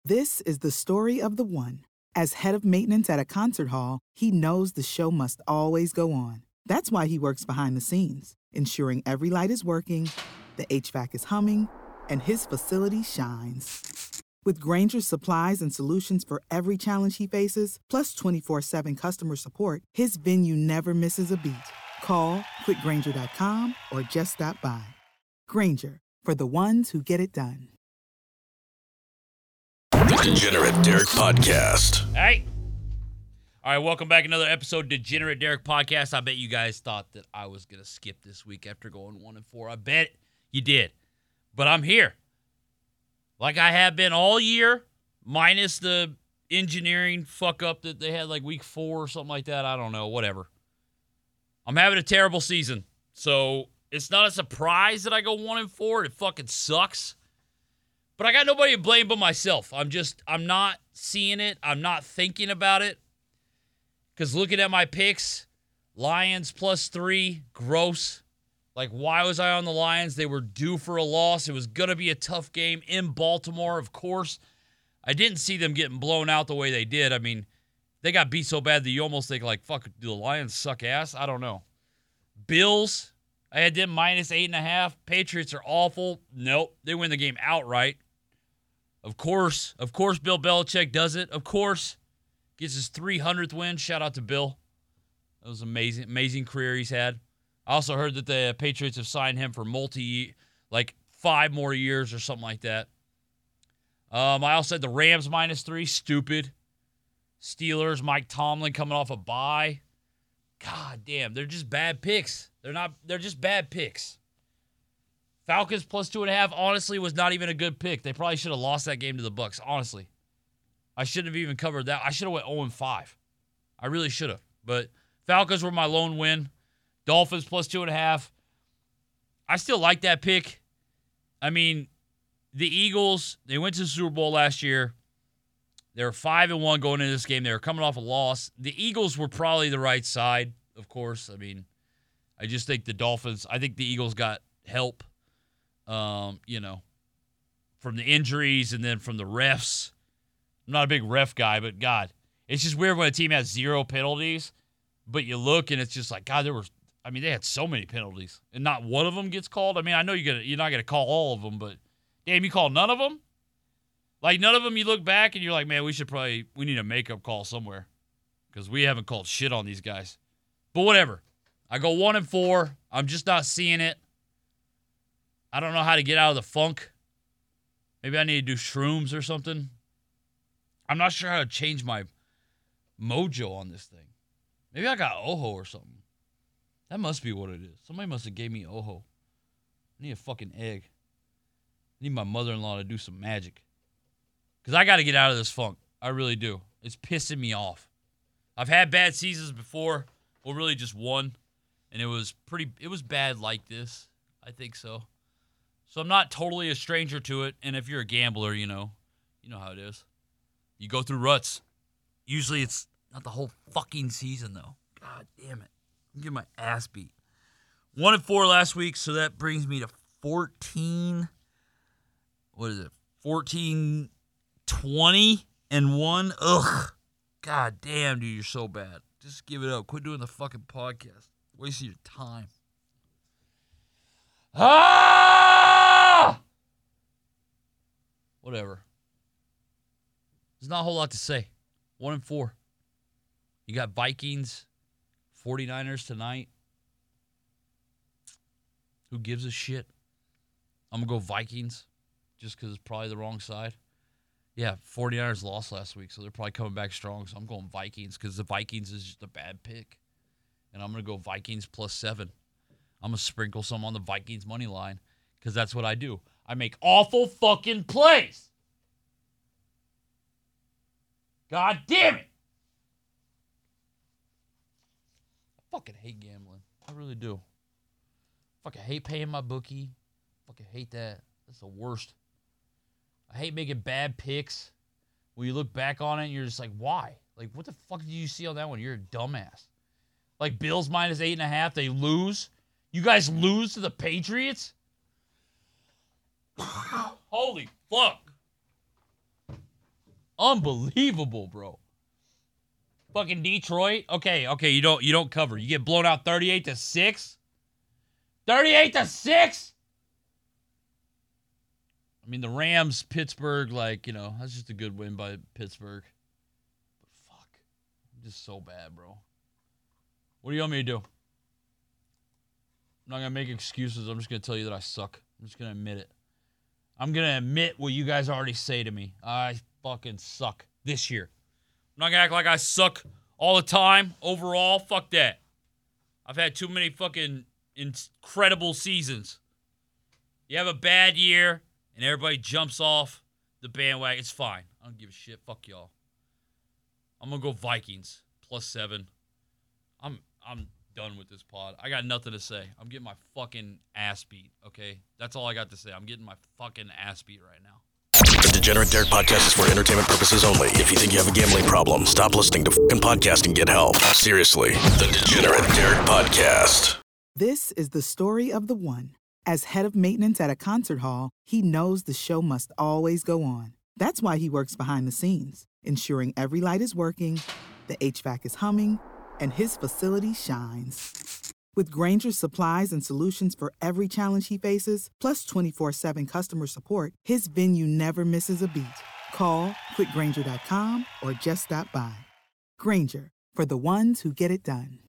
This is the story of the one. As head of maintenance at a concert hall, he knows the show must always go on. That's why he works behind the scenes, ensuring every light is working, the HVAC is humming, and his facility shines. With Grainger's supplies and solutions for every challenge he faces, plus 24/7 customer support, his venue never misses a beat. Call quickgrainger.com or just stop by. Grainger, for the ones who get it done. The Degenerate Derek Podcast. Hey. All right, welcome back. Another episode of Degenerate Derek Podcast. I bet you guys thought that I was going to skip this week after going 1-4. I bet you did. But I'm here. Like I have been all year, minus the engineering fuck up that they had like week 4 or something like that. I don't know, whatever. I'm having a terrible season. So it's not a surprise that I go 1-4. It fucking sucks. But I got nobody to blame but myself. I'm not seeing it. I'm not thinking about it. Because looking at my picks, Lions +3, gross. Like, why was I on the Lions? They were due for a loss. It was going to be a tough game in Baltimore, of course. I didn't see them getting blown out the way they did. I mean, they got beat so bad that you almost think, like, fuck, do the Lions suck ass? I don't know. Bills, I had them -8.5. Patriots are awful. Nope, they win the game outright. Of course, Bill Belichick does it. Of course, gets his 300th win. Shout out to Bill. That was amazing, amazing career he's had. I also heard that the Patriots have signed him for 5 more years or something like that. I also had the Rams -3. Stupid. Steelers, Mike Tomlin coming off a bye. God damn, they're just bad picks. They're just bad picks. Falcons +2.5, honestly, was not even a good pick. They probably should have lost that game to the Bucs, honestly. I shouldn't have even covered that. I should have went 0-5. I really should have. But Falcons were my lone win. Dolphins +2.5. I still like that pick. I mean, the Eagles, they went to the Super Bowl last year. They were 5-1 going into this game. They were coming off a loss. The Eagles were probably the right side, of course. I mean, I just think the Eagles got help, from the injuries and then from the refs. I'm not a big ref guy, but God, it's just weird when a team has 0 penalties, but you look and it's just like, God, they had so many penalties, and not one of them gets called. I mean, I know you're not going to call all of them, but damn, you call none of them? Like, none of them, you look back and you're like, man, we need a makeup call somewhere because we haven't called shit on these guys. But whatever. I go 1-4. I'm just not seeing it. I don't know how to get out of the funk. Maybe I need to do shrooms or something. I'm not sure how to change my mojo on this thing. Maybe I got Oho or something. That must be what it is. Somebody must have gave me Oho. I need a fucking egg. I need my mother-in-law to do some magic. Because I got to get out of this funk. I really do. It's pissing me off. I've had bad seasons before. Well, really just one. And it was bad like this. I think so. So I'm not totally a stranger to it. And if you're a gambler, you know how it is. You go through ruts. Usually it's not the whole fucking season, though. God damn it. I'm getting my ass beat. 1-4 last week, so that brings me to 14. What is it? 14, 20, and 1. Ugh. God damn, dude, you're so bad. Just give it up. Quit doing the fucking podcast. Wasting your time. Ah! Whatever. There's not a whole lot to say. 1-4. You got Vikings, 49ers tonight. Who gives a shit? I'm going to go Vikings just because it's probably the wrong side. Yeah, 49ers lost last week, so they're probably coming back strong. So I'm going Vikings because the Vikings is just a bad pick. And I'm going to go Vikings +7. I'm going to sprinkle some on the Vikings money line because that's what I do. I make awful fucking plays. God damn it. I fucking hate gambling. I really do. Fucking hate paying my bookie. Fucking hate that. That's the worst. I hate making bad picks. When you look back on it, and you're just like, why? Like, what the fuck did you see on that one? You're a dumbass. Like, Bills -8.5, they lose. You guys lose to the Patriots? Holy fuck. Unbelievable, bro. Fucking Detroit. Okay, you don't cover. You get blown out 38-6. 38-6. I mean, the Rams, Pittsburgh, that's just a good win by Pittsburgh. But fuck, I'm just so bad, bro. What do you want me to do? I'm not gonna make excuses. I'm just gonna tell you that I suck. I'm just gonna admit it. I'm gonna admit what you guys already say to me. I fucking suck this year. I'm not gonna act like I suck all the time. Overall, fuck that. I've had too many fucking incredible seasons. You have a bad year and everybody jumps off the bandwagon. It's fine. I don't give a shit. Fuck y'all. I'm gonna go Vikings +7. I'm done with this pod. I got nothing to say. I'm getting my fucking ass beat. Okay, that's all I got to say. I'm getting my fucking ass beat right now. The Degenerate Derek podcast is for entertainment purposes only. If you think you have a gambling problem, stop listening to fucking podcast and get help. Seriously, the Degenerate Derek podcast. This is the story of the one. As head of maintenance at a concert hall, he knows the show must always go on. That's why he works behind the scenes, ensuring every light is working, the HVAC is humming, and his facility shines. With Grainger's supplies and solutions for every challenge he faces, plus 24/7 customer support, his venue never misses a beat. Call quickgrainger.com or just stop by. Grainger, for the ones who get it done.